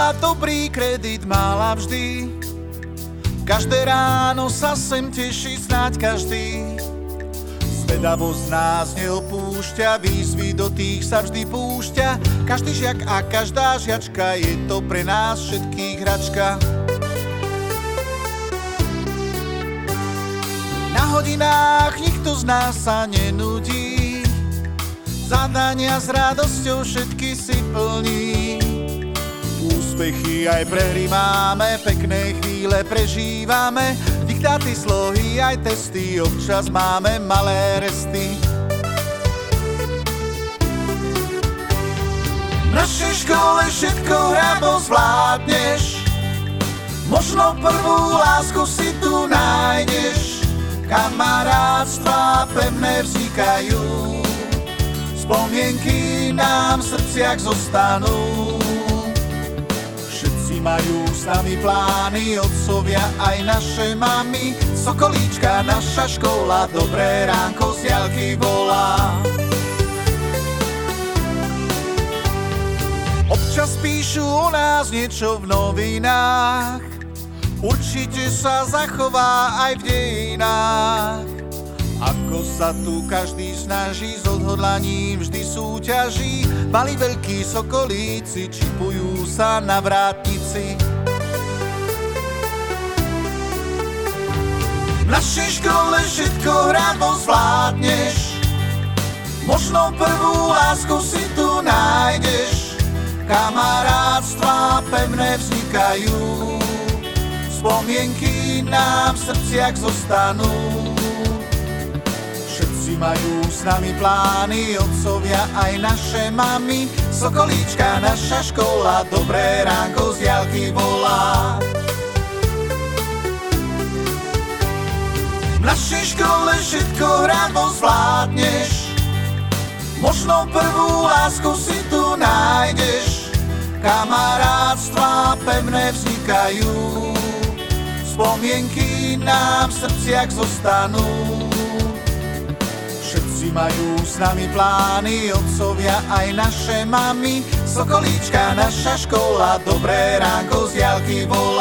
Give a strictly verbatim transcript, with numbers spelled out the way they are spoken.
škola dobrý kredit mala vždy. Každé ráno sa sem teší snáď každý. Zvedavosť nás neopúšťa, výzvy do tých sa vždy púšťa. Každý žiak a každá žiačka, je to pre nás všetkých hračka. Na hodinách nikto z nás sa nenudí, zadania s radosťou všetky si plní. Úspechy aj prehry máme, pekné chvíle prežívame, diktáty, slohy aj testy, občas máme malé resty. V našej škole všetko hrabo zvládneš, možno prvú lásku si tu nájdeš. Kamarátstva pevné vznikajú, spomienky nám v srdciach zostanú. Všetci majú s nami plány, otcovia aj naše mami. Sokolíčka, naša škola, dobré ránko z diaľky volá. Občas píšu o nás niečo v novinách, určite sa zachová aj v dejinách. Ako sa tu každý snaží, s odhodlaním vždy súťaží. Mali veľkí sokolíci, čipujú sa na vrátnici. V našej škole všetko hrabo zvládneš, možno prvú lásku si tu nájdeš. Kamarátstva pevné vznikajú, spomienky nám v srdciach zostanú. Všetci majú s nami plány, otcovia aj naše mami. Sokolíčka, naša škola, dobré ránko z diaľky volá. V našej škole všetko hrabo zvládneš, možno prvú lásku si tu nájdeš. Kamarátstva pevné vznikajú, spomienky nám v srdciach zostanú. Všetci majú s nami plány, otcovia aj naše mami. Sokolíčka, naša škola, dobré ránko z diaľky volá.